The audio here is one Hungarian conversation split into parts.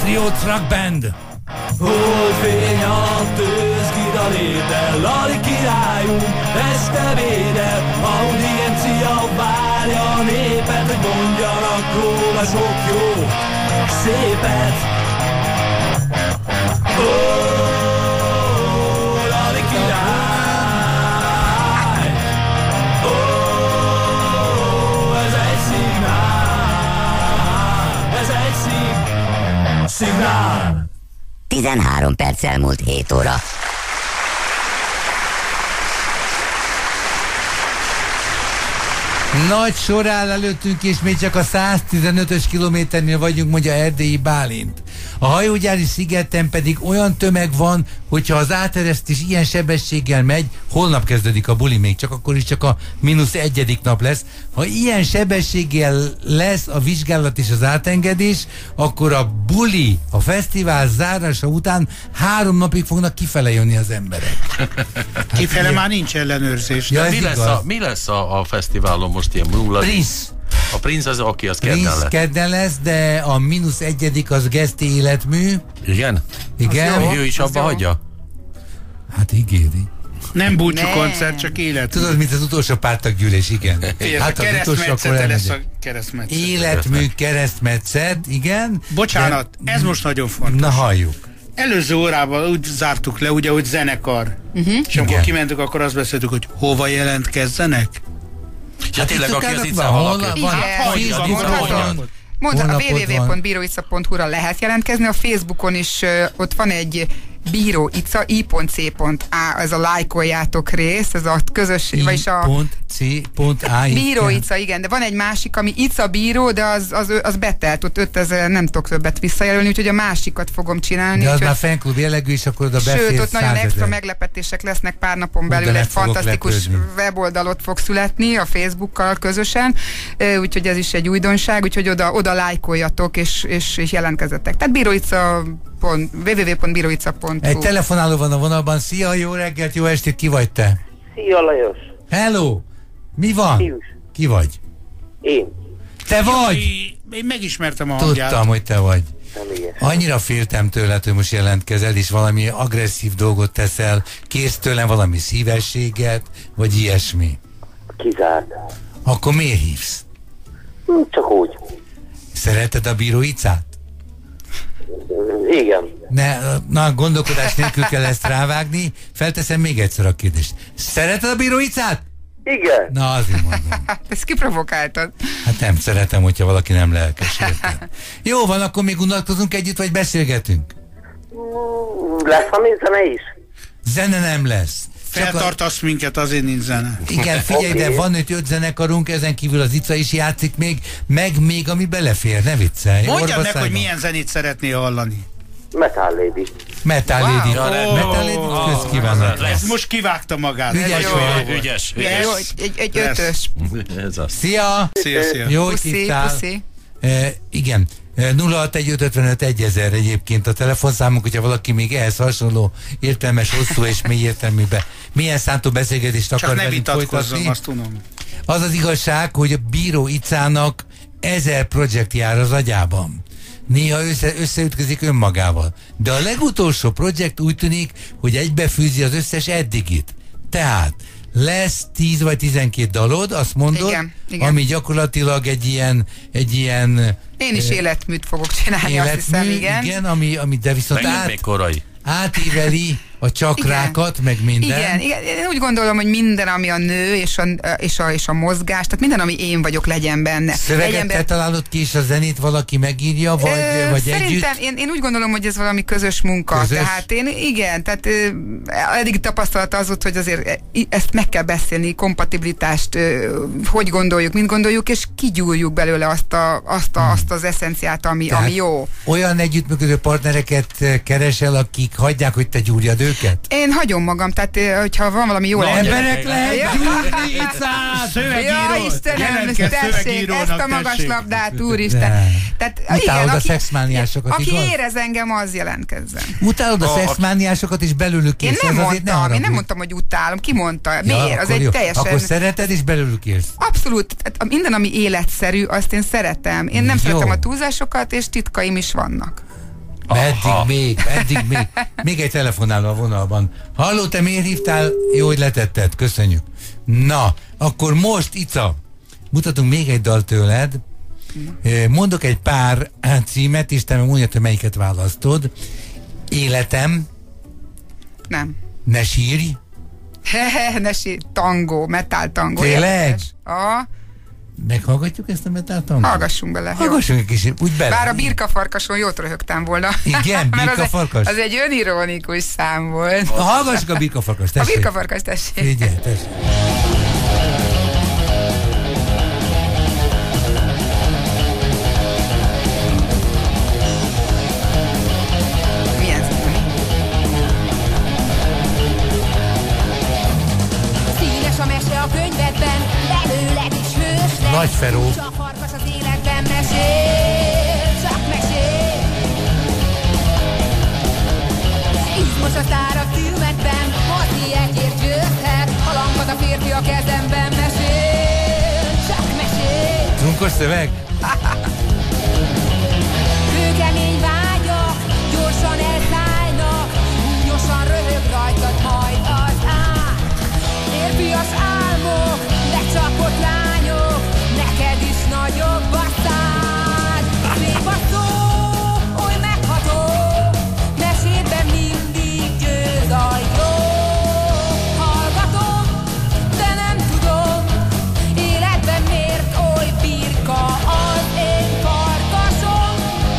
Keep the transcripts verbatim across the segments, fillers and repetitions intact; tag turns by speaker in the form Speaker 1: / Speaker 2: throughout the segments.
Speaker 1: Stereo Truck Band.
Speaker 2: Holdfény a tőzsgida létel, Lali királyunk este védel, audiencia várja a népet, hogy mondjanak róla sok jó szépet. Ó, Lali király, ó, ez egy szignál, ez egy szig, szignál.
Speaker 3: tizenhárom perc elmúlt hét óra.
Speaker 1: Nagy sor áll előttünk, és még csak a száztizenötös kilométernél vagyunk, mondja Erdélyi Bálint. A hajógyári szigeten pedig olyan tömeg van, hogyha az áteresztés ilyen sebességgel megy, holnap kezdődik a buli, még csak akkor is csak a mínusz egyedik nap lesz. Ha ilyen sebességgel lesz a vizsgálat és az átengedés, akkor a buli, a fesztivál zárása után három napig fognak kifele jönni az emberek. Hát
Speaker 4: kifele
Speaker 1: ilyen...
Speaker 4: már nincs ellenőrzés.
Speaker 5: Ja, mi, lesz a, mi lesz a, a fesztiválon most ilyen nulla?
Speaker 1: Prince.
Speaker 5: A Prince az, aki az kedden lesz.
Speaker 1: kedden lesz, de a mínusz egyedik az Geszti életmű.
Speaker 5: Igen?
Speaker 1: Igen.
Speaker 5: Ő is abba hagyja?
Speaker 1: Hát ígéri.
Speaker 4: Nem búcsú koncert, csak élet.
Speaker 1: Tudod, mint az utolsó pártaggyűlés, igen.
Speaker 4: Hát az utolsó akkor lesz a keresztmetszet.
Speaker 1: Életmű keresztmetszet, igen.
Speaker 4: Bocsánat, de... ez most nagyon fontos.
Speaker 1: Na halljuk.
Speaker 4: Előző órában úgy zártuk le, ugye, hogy zenekar. Uh-huh. És amikor igen. kimentük, akkor azt beszéltük, hogy hova jelentkezzenek?
Speaker 5: Ja, tényleg, aki az Ica valaki.
Speaker 6: Mondta, a double-u double-u double-u pont bíróica pont hu-ra lehet jelentkezni, a Facebookon is uh, ott van egy Bíró Ica, i pont c pont a, ez a lájkoljátok rész, ez a közös,
Speaker 1: I
Speaker 6: vagyis a...
Speaker 1: .c.a
Speaker 6: Bíró Ica, igen, de van egy másik, ami Ica Bíró, de az, az, az betelt, ott ötezer, nem tudok többet visszajelölni, úgyhogy a másikat fogom csinálni.
Speaker 1: De az
Speaker 6: úgyhogy...
Speaker 1: már fanklub jellegű, és akkor oda beférsz.
Speaker 6: Sőt, ott nagyon
Speaker 1: százezer.
Speaker 6: extra meglepetések lesznek pár napon belül, egy fantasztikus weboldalot fog születni a Facebookkal közösen, úgyhogy ez is egy újdonság, úgyhogy oda, oda lájkoljatok, és, és, és jelentkezzetek. Tehát Bíró Ica double-u double-u double-u pont bíróica pont hu.
Speaker 1: Egy telefonáló van a vonalban. Szia, jó reggelt, jó estét, ki vagy te?
Speaker 7: Szia, Lajos.
Speaker 1: Hello! Mi van?
Speaker 7: Fiús.
Speaker 1: Ki vagy?
Speaker 7: Én.
Speaker 1: Te vagy?
Speaker 4: Én megismertem a hangját.
Speaker 1: Tudtam, hogy te vagy.
Speaker 7: Nem,
Speaker 1: annyira féltem tőled, hogy most jelentkezel, és valami agresszív dolgot teszel, kérsz tőlem valami szívességet, vagy ilyesmi.
Speaker 7: Kizárt.
Speaker 1: Akkor miért hívsz?
Speaker 7: Csak úgy.
Speaker 1: Szereted a Bíró Icát?
Speaker 7: Igen.
Speaker 1: Ne, na, gondolkodás nélkül kell ezt rávágni. Felteszem még egyszer a kérdést. Szereted a Bíró Icát?
Speaker 7: Igen.
Speaker 1: Na, azért mondom.
Speaker 6: Ezt kiprovokáltad.
Speaker 1: Hát nem szeretem, hogyha valaki nem lelkes, érte. Jó van, akkor még unatkozunk együtt, vagy beszélgetünk?
Speaker 7: Lesz valami zene is?
Speaker 1: Zene nem lesz.
Speaker 4: Feltartasz a... minket, azért nincs zene.
Speaker 1: Igen, figyelj, okay. De van öt-öt zenekarunk, ezen kívül az Ica is játszik még, meg még ami belefér, ne viccelj.
Speaker 4: Mondjad meg, hogy milyen zenét szeretnél hallani.
Speaker 7: Metal Lady.
Speaker 1: Metal
Speaker 6: wow.
Speaker 1: Lady.
Speaker 4: Oh,
Speaker 1: Metal Lady,
Speaker 4: oh,
Speaker 1: közkívánat.
Speaker 4: Ez most kivágta magát.
Speaker 1: Ügyes
Speaker 5: vagy. Ügyes.
Speaker 6: ügyes. Jó, egy, egy ötös.
Speaker 5: Ez az.
Speaker 1: Szia!
Speaker 4: Szia, szia.
Speaker 1: Jó, hogy
Speaker 6: puszi,
Speaker 1: hívtál.
Speaker 6: puszi.
Speaker 1: E, igen. nulla hat egy öt ötvenöt egyezer egyébként a telefonszámunk, hogyha valaki még ehhez hasonló értelmes, hosszú és mély értelműbe milyen szántó beszélgetést akar velünk folytatni.
Speaker 4: Azt tudom.
Speaker 1: Az az igazság, hogy a Bíró Icának ezer projekt jár az agyában. Néha össze, összeütközik önmagával. De a legutolsó projekt úgy tűnik, hogy egybefűzi az összes eddigit. Tehát lesz tíz vagy tizenkét dalod, azt mondod,
Speaker 6: igen, igen.
Speaker 1: ami gyakorlatilag egy ilyen, egy ilyen
Speaker 6: én is életműt fogok csinálni,
Speaker 1: életmű,
Speaker 6: azt hiszem, igen.
Speaker 1: igen, ami, ami de viszont
Speaker 5: át,
Speaker 1: még
Speaker 5: korai.
Speaker 1: átíveli a csakrákat, igen. meg minden.
Speaker 6: Igen, igen, én úgy gondolom, hogy minden, ami a nő és a, és a, és a mozgás, tehát minden, ami én vagyok, legyen benne.
Speaker 1: Szöveget ember... te találod ki, és a zenét valaki megírja, vagy,
Speaker 6: Ö,
Speaker 1: vagy
Speaker 6: szerintem
Speaker 1: együtt?
Speaker 6: Én, én úgy gondolom, hogy ez valami közös munka.
Speaker 1: Közös?
Speaker 6: Tehát én, igen, tehát eddig tapasztalata az volt, hogy azért ezt meg kell beszélni, kompatibilitást, hogy gondoljuk, mint gondoljuk, és kigyúrjuk belőle azt, a, azt, a, azt az eszenciát, ami, ami jó.
Speaker 1: Olyan együttműködő partnereket keresel, akik hagyják, hogy te gyúrjad őket?
Speaker 6: Én hagyom magam, tehát hogyha van valami jó...
Speaker 1: No, emberek lehet gyúrni, Icát!
Speaker 6: Szövegíró! Ja, Istenem, tessék, ezt a magas labdát, úristen! Tehát,
Speaker 1: utálod
Speaker 6: igen,
Speaker 1: a szexmániásokat,
Speaker 6: aki
Speaker 1: igaz?
Speaker 6: érez engem, az jelentkezzen.
Speaker 1: Utálod a szexmániásokat, és belőlük
Speaker 6: érsz? Én nem mondtam, ne én nem mondtam, hogy utálom. Ki mondta? Ja, miért? Az egy jó. Teljesen...
Speaker 1: Akkor szereted, és belőlük érsz?
Speaker 6: Abszolút. Minden, ami életszerű, azt én szeretem. Én nem
Speaker 1: jó.
Speaker 6: szeretem a túlzásokat, és titkaim is vannak.
Speaker 1: Meddig még, meddig még. Még egy telefonáló a vonalban. Halló, te miért hívtál? Jó, hogy letetted, köszönjük. Na, akkor most, Ica, mutatunk még egy dal tőled. Mondok egy pár címet, és te meg mondjad, hogy melyiket választod. Életem.
Speaker 6: Nem.
Speaker 1: Ne sírj.
Speaker 6: Ne sírj. Tangó, metal tangó.
Speaker 1: Tényleg?
Speaker 6: A...
Speaker 1: Meghallgatjuk ezt a metal tangót?
Speaker 6: Hallgassunk bele.
Speaker 1: Hallgassunk egy kicsit, úgy bele.
Speaker 6: Bár a birkafarkason jót röhögtem volna.
Speaker 1: Igen, birkafarkas?
Speaker 6: az, az egy önironikus szám volt.
Speaker 1: Hallgassuk a birkafarkas, tessék.
Speaker 6: A birkafarkas, tessék.
Speaker 1: Figyelj, tessék. Nagy Feró.
Speaker 8: Csak farkas az életben mesél, csak mesél. Izmos a szár a filmekben, harciekért győzhet. A lampad a férfi a kezemben mesél, csak mesél.
Speaker 1: Trunkos szöveg?
Speaker 8: Kőkemény vágyak, gyorsan elszállnak, gyorsan röhög rajtad majd az át. Férfias álmok, lecsapott lányok, neked is nagyobb a szád. Szép a szó, oly megható, mesében mindig győz a jó. Hallgatom, de nem tudom, életben miért oly birka az én farkasom.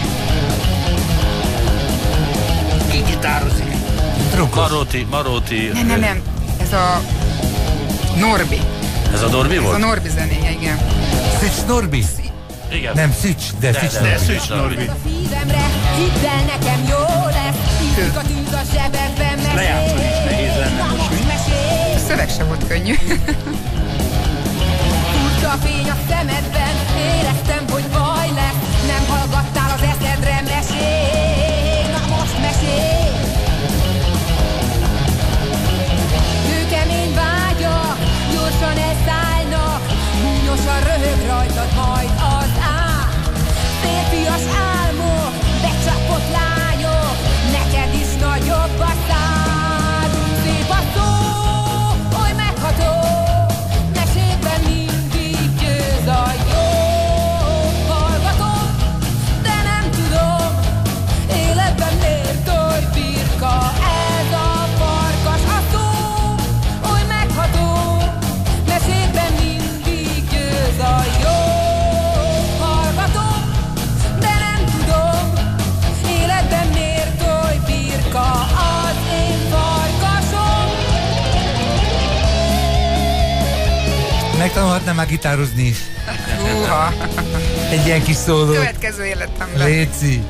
Speaker 4: Ki gitározik?
Speaker 5: Maróti, Maróti.
Speaker 6: Nem, nem, nem. Ez a Norbi.
Speaker 5: Ez a Norbi volt?
Speaker 6: Ez a Norbi zenéje, igen.
Speaker 1: Szücs Norbi?
Speaker 5: Igen.
Speaker 1: Nem Szücs, de Szücs Norbi.
Speaker 5: De Szücs Norbi.
Speaker 8: A szívemre, hidd el nekem jó lesz, ízik a tűz a zsebedben mesél.
Speaker 4: Lejátszani is nehéz lenne most mi?
Speaker 6: A szöveg sem volt könnyű.
Speaker 8: Furcsa a fény a szemedben, éreztem, hogy baj lesz, nem hallgattál az eszedre, mesélj, na most mesélj. Kőkemény vágyak, gyorsan elszállnak, gúnyosan röhög rajtad majd az át. Férfias álmok, becsapott lányok, neked is nagyobb a szád. Szép a szó, oly megható, mesében mindig győz a jó. Hallgatom, de nem tudom, életben miért oly birka ez a farkas. A szó, oly megható, mesében mindig győz a jó. Hallgatom, de nem tudom, életben miért oly birka az én farkasom.
Speaker 1: Megtanulhatnám már gitározni is.
Speaker 6: Húha.
Speaker 1: Egy ilyen kis szóló.
Speaker 6: Következő életemben.
Speaker 1: Léci.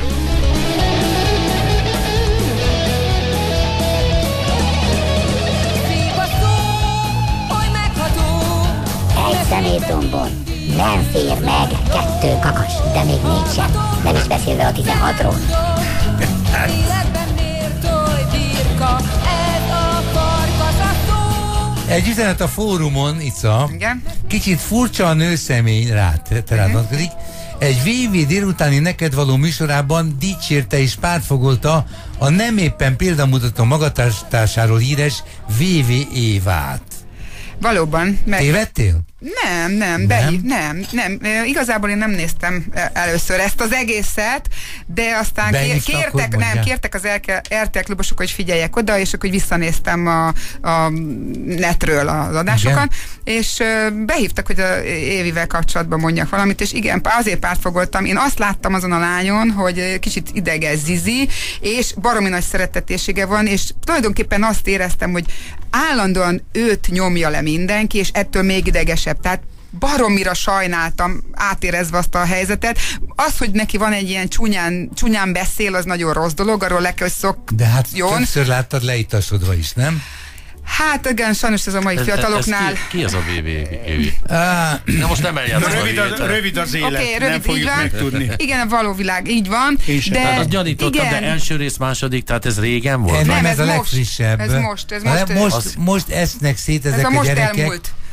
Speaker 8: Szép a szó, oly megható,
Speaker 3: Egy szemétdombon nem fér meg kettő kakas, de még négy sem. Nem is beszélve a tizenhatról.
Speaker 8: életben miért oly birka ez a farkas. A szó,
Speaker 1: Egy üzenet a fórumon, Ica.
Speaker 6: Igen.
Speaker 1: Kicsit furcsa a nőszemély rád, te rád vonatkozik. Egy vé vé délutáni neked való műsorában dicsérte és pártfogolta a nem éppen példamutató magatársáról híres vé vé Évát.
Speaker 6: Valóban. Meg...
Speaker 1: Tévedtél?
Speaker 6: Nem, nem, behív, nem, nem. E, igazából én nem néztem először ezt az egészet, de aztán
Speaker 1: Behívtak,
Speaker 6: kértek,
Speaker 1: hogy
Speaker 6: nem,
Speaker 1: mondják?
Speaker 6: kértek az er té el klubosok, hogy figyeljek oda, és akkor visszanéztem a, a netről az adásokat, igen. És uh, behívtak, hogy a Évivel kapcsolatban mondjak valamit, és igen, azért pártfogoltam. Én azt láttam azon a lányon, hogy kicsit ideges zizi, és baromi nagy szeretetésége van, és tulajdonképpen azt éreztem, hogy állandóan őt nyomja le mindenki, és ettől még idegesebb. Tehát baromira sajnáltam, átérezve azt a helyzetet. Az, hogy neki van egy ilyen csúnyán, csúnyán beszél, az nagyon rossz dolog, arról le kell, hogy szokjon.
Speaker 1: De hát többször láttad leitasodva is, nem?
Speaker 6: Hát igen, sajnos ez a mai
Speaker 5: Ez,
Speaker 6: fiataloknál.
Speaker 5: ez ki, ki az a vé vé Évi?
Speaker 1: Ah,
Speaker 5: Na most nem eljátszom a
Speaker 4: Rövid, a,
Speaker 5: véget.
Speaker 4: rövid az élet,
Speaker 6: Oké,
Speaker 4: okay,
Speaker 6: rövid,
Speaker 4: nem
Speaker 6: így
Speaker 4: fogjuk
Speaker 6: van.
Speaker 4: megtudni.
Speaker 6: Igen, a való világ, így van.
Speaker 4: Én sem.
Speaker 6: De
Speaker 5: Tehát azt gyanítottam,
Speaker 6: igen.
Speaker 5: de első rész, második, tehát ez régen volt?
Speaker 1: nem,
Speaker 6: Nem,
Speaker 1: ez,
Speaker 6: ez
Speaker 1: a
Speaker 6: most.
Speaker 1: legfrissebb.
Speaker 6: Ez most, ez
Speaker 1: A le-
Speaker 6: most,
Speaker 1: most,
Speaker 5: az-
Speaker 1: most esznek szét ezek
Speaker 6: Ez a
Speaker 1: a
Speaker 6: most
Speaker 1: gyerekek.
Speaker 6: elmúlt.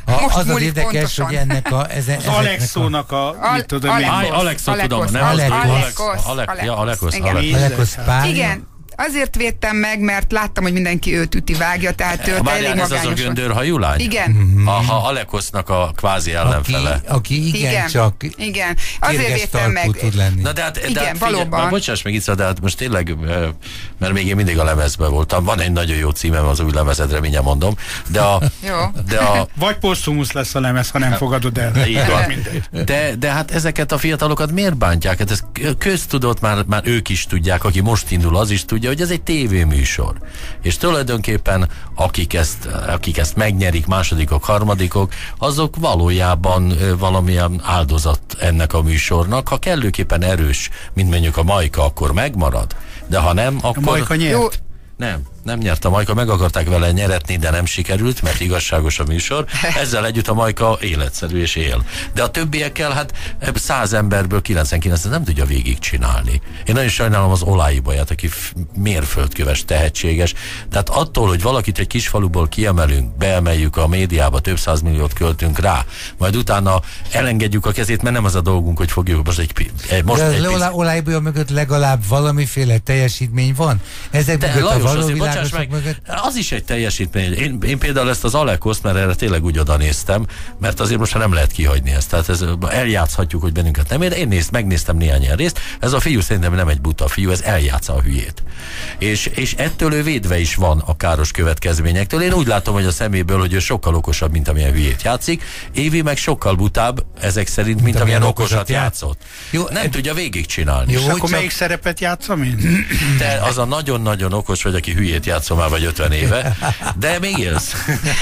Speaker 1: A,
Speaker 6: Most
Speaker 1: az az
Speaker 6: múlik
Speaker 1: érdekes,
Speaker 6: pontosan.
Speaker 1: hogy ennek a... Ezen,
Speaker 4: Az Alexónak a...
Speaker 6: Al-
Speaker 4: mit tudom én.
Speaker 6: Alexos.
Speaker 5: Aj, Alexot tudom, nem?
Speaker 1: Alexos.
Speaker 5: Alex,
Speaker 6: Alexos.
Speaker 5: Alex, ja, Alexos,
Speaker 6: Igen.
Speaker 5: Alex.
Speaker 1: Alekosz párja.
Speaker 6: Igen. Azért védtem meg, mert láttam, hogy mindenki őt üti, vágja, tehát ő elég
Speaker 5: Várjál, ez az a
Speaker 6: magányos volt.
Speaker 5: göndörhajú lány?
Speaker 6: Igen.
Speaker 5: Aha, Alekosznak a kvázi
Speaker 1: Aki,
Speaker 5: ellenfele.
Speaker 1: aki igen,
Speaker 6: Igen.
Speaker 1: csak
Speaker 6: Igen. Azért
Speaker 1: kérges
Speaker 6: védtem
Speaker 1: tarkú
Speaker 6: meg.
Speaker 1: tud lenni.
Speaker 5: Na de hát,
Speaker 6: Igen,
Speaker 5: de hát figyelj,
Speaker 6: valóban.
Speaker 5: már bocsáss meg Ica, de hát most tényleg, mert még én mindig a lemezben voltam, van egy nagyon jó címem az új lemezedre, mindjárt mondom, de a...
Speaker 6: Jó.
Speaker 5: De a
Speaker 4: Vagy posztumusz lesz a lemez, ha nem fogadod el.
Speaker 5: Így van.
Speaker 4: Mindegy.
Speaker 5: De, de hát ezeket a fiatalokat miért bántják? Hát ez köztudott, már, már ők is tudják, aki most indul, az is tudja, hogy ez egy tévéműsor. És tulajdonképpen akik ezt, akik ezt megnyerik, másodikok, harmadikok, azok valójában ö, valamilyen áldozat ennek a műsornak. Ha kellőképpen erős, mint mondjuk a Majka, akkor megmarad. De ha nem,
Speaker 4: A
Speaker 5: akkor...
Speaker 4: Majka nyert.
Speaker 6: Jó.
Speaker 5: Nem, nem nyert a Majka, meg akarták vele nyeretni, de nem sikerült, mert igazságos a műsor. Ezzel együtt a Majka életszerű és él. De a többiekkel, hát száz emberből kilencvenkilenc nem tudja végigcsinálni. Én nagyon sajnálom az Olái Baját, aki f- mérföldköves, tehetséges. Tehát attól, hogy valakit egy kis faluból kiemelünk, beemeljük a médiába, több százmilliót költünk rá, majd utána elengedjük a kezét, mert nem az a dolgunk, hogy fogjuk most egy, pi- egy most
Speaker 1: De
Speaker 5: egy
Speaker 1: az Olá- Olajbolya mögött legalább valamiféle teljesítmény van? Ezek
Speaker 5: De
Speaker 1: mögött a
Speaker 5: Lajos,
Speaker 1: való
Speaker 5: azért bocsáss
Speaker 1: világosok
Speaker 5: meg,
Speaker 1: mögött?
Speaker 5: az is egy teljesítmény. Én, én például ezt az Alekoszt, mert erre tényleg úgy oda néztem, mert azért most nem lehet kihagyni ezt. Tehát ez, eljátszhatjuk, hogy bennünket nem ér. Én nézd, megnéztem néhány ilyen részt. Ez a fiú szerintem nem egy buta fiú, ez eljátsza a hülyét. És, és ettől ő védve is van a káros következményektől. Én úgy látom, hogy a szeméből, hogy ő sokkal okosabb, mint amilyen hülyét játszik. Évi meg sokkal butább, ezek szerint, mint, mint amilyen okosat játszott.
Speaker 1: Jó,
Speaker 5: nem
Speaker 1: nem-
Speaker 5: tudja végigcsinálni.
Speaker 1: Jó,
Speaker 4: És akkor
Speaker 1: csak-
Speaker 4: melyik szerepet játszom én?
Speaker 5: Te az a nagyon-nagyon okos vagy, aki hülyét játszol már vagy ötven éve, de még élsz.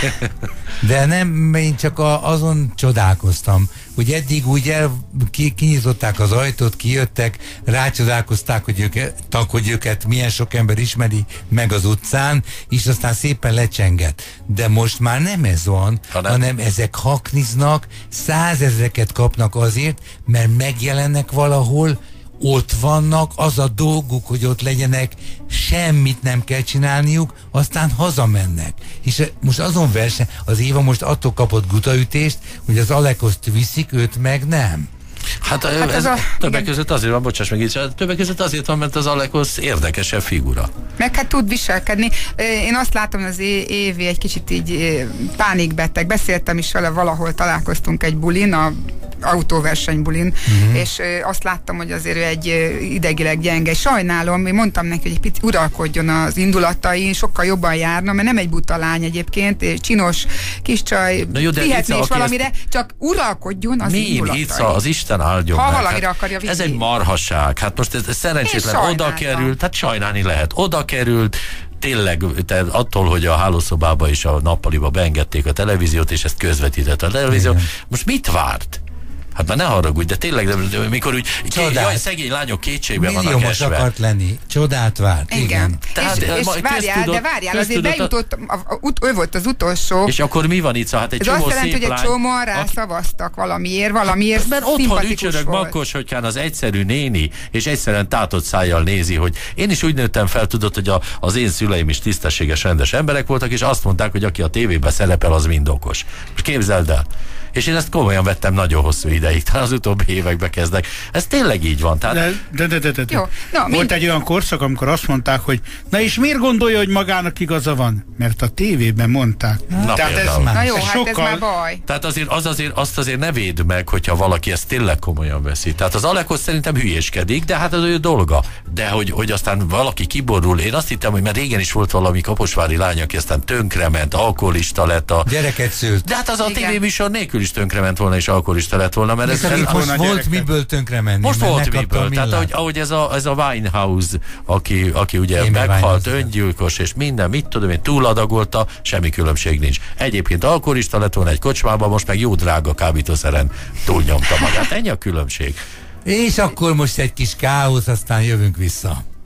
Speaker 1: De nem, én csak a, azon csodálkoztam, hogy eddig úgy el, ki, kinyitották az ajtót, kijöttek, rácsodálkozták, hogy őket, tak, hogy őket milyen sok ember ismeri meg az utcán, és aztán szépen lecsengett. De most már nem ez van,
Speaker 5: hanem,
Speaker 1: hanem ezek hakniznak, százezreket kapnak azért, mert megjelennek valahol, ott vannak, az a dolguk, hogy ott legyenek, semmit nem kell csinálniuk, aztán hazamennek. És most azon verseny, az Éva most attól kapott gutaütést, hogy az Alekoszt viszik, őt meg nem.
Speaker 5: Hát,
Speaker 6: Hát
Speaker 5: hát ez
Speaker 6: ez a-
Speaker 5: többek
Speaker 6: igen.
Speaker 5: között azért van, bocsáss meg így, többek között azért van, mert az Alekosz érdekesebb figura.
Speaker 6: Meg hát tud viselkedni. Ö, Én azt látom, hogy az é- Évi egy kicsit így ö, pánikbeteg. Beszéltem is vele, valahol találkoztunk egy bulin, a autóverseny bulin, uh-huh. és ö, azt láttam, hogy azért ő egy ö, idegileg gyenge. Sajnálom, én mondtam neki, hogy egy picit uralkodjon az indulatai, sokkal jobban járna, mert nem egy buta lány egyébként, és csinos, kis csaj,
Speaker 5: Na jó, de
Speaker 6: vihetné
Speaker 5: Ica,
Speaker 6: is
Speaker 5: aki
Speaker 6: valamire, csak uralkodjon az
Speaker 5: Mi
Speaker 6: indulatai.
Speaker 5: Ica, az Isten áldjon
Speaker 6: Ha
Speaker 5: meg.
Speaker 6: valamire
Speaker 5: Hát
Speaker 6: akarja
Speaker 5: ez
Speaker 6: vinni.
Speaker 5: egy marhaság. Hát most ez, ez szerencsétlen
Speaker 6: Én
Speaker 5: oda
Speaker 6: sajnáltam.
Speaker 5: került, hát sajnálni lehet. Oda került, tényleg, tehát attól, hogy a hálószobába és a nappaliba beengedték a televíziót, és ezt közvetített a televízió.
Speaker 1: Igen.
Speaker 5: Most mit várt? Hát már ne haragudj, de tényleg, de, de mikor úgy,
Speaker 1: Csodát.
Speaker 5: jaj, szegény lányok kétségben vannak
Speaker 1: Milliómos
Speaker 5: esve.
Speaker 1: akart lenni. Csodát várt.
Speaker 6: Igen.
Speaker 1: Igen.
Speaker 5: Tehát,
Speaker 6: és, és
Speaker 5: ma-
Speaker 6: várjál,
Speaker 5: köztudott-
Speaker 6: de várjál, azért
Speaker 5: köztudott-
Speaker 6: bejutott, a, a, ut, ő volt az utolsó.
Speaker 5: És akkor mi van itt? Hát egy
Speaker 6: Ez
Speaker 5: csomó
Speaker 6: azt jelenti,
Speaker 5: szép
Speaker 6: hogy egy
Speaker 5: lány,
Speaker 6: csomóan
Speaker 5: aki-
Speaker 6: rászavaztak valamiért, valamiért
Speaker 5: Mert otthon
Speaker 6: szimpatikus
Speaker 5: ücsörög
Speaker 6: volt.
Speaker 5: Makkoshotykán az egyszerű néni, és egyszerűen tátott szájjal nézi, hogy én is úgy nőttem fel, tudod, hogy a, az én szüleim is tisztességes, rendes emberek voltak, és azt mondták, hogy aki a tévében szerepel, az mind okos. Most képzeld el. És én ezt komolyan vettem nagyon hosszú ideig, talán az utóbbi évekbe kezdek. Ez tényleg így van. Tehát
Speaker 4: De, de, de, de, de, de.
Speaker 6: Jó, na,
Speaker 4: Volt
Speaker 6: mind-
Speaker 4: egy olyan korszak, amikor azt mondták, hogy na és miért gondolja, hogy magának igaza van? Mert a tévében mondták.
Speaker 5: Na
Speaker 4: Tehát ez,
Speaker 5: például.
Speaker 6: Na jó,
Speaker 4: ez
Speaker 6: hát
Speaker 4: sokkal...
Speaker 6: ez már baj.
Speaker 5: Tehát azért, az azért, azt azért ne védd meg, hogyha valaki ezt tényleg komolyan veszi. Tehát az Alekosz szerintem hülyéskedik, de hát az ő dolga. De hogy, hogy aztán valaki kiborul, én azt hittem, hogy már régen is volt valami kaposvári lány, aki aztán tönkrement, alkoholista lett a...
Speaker 1: Gyereket szült.
Speaker 5: De hát az a
Speaker 6: Igen.
Speaker 5: tévéműsor nélkül is tönkrement volna, és alkoholista lett volna, mert ez,
Speaker 1: Viszont
Speaker 5: ez,
Speaker 1: itt most
Speaker 4: volna
Speaker 1: volt
Speaker 4: gyereket.
Speaker 1: miből tönkre menni.
Speaker 5: most
Speaker 1: mert
Speaker 5: volt
Speaker 1: megkapta a
Speaker 5: miből. Tehát
Speaker 1: millát.
Speaker 5: ahogy, ahogy ez, a, ez a Winehouse, aki, aki ugye
Speaker 1: Amy
Speaker 5: meghalt,
Speaker 1: Winehouse, igen.
Speaker 5: öngyilkos, és minden, mit tudom én, túladagolta, semmi különbség nincs. Egyébként alkoholista lett volna egy kocsmában, most meg jó drága kábítószeren túlnyomta magát. Ennyi a különbség.
Speaker 1: És akkor most egy kis káosz, aztán jövünk vissza.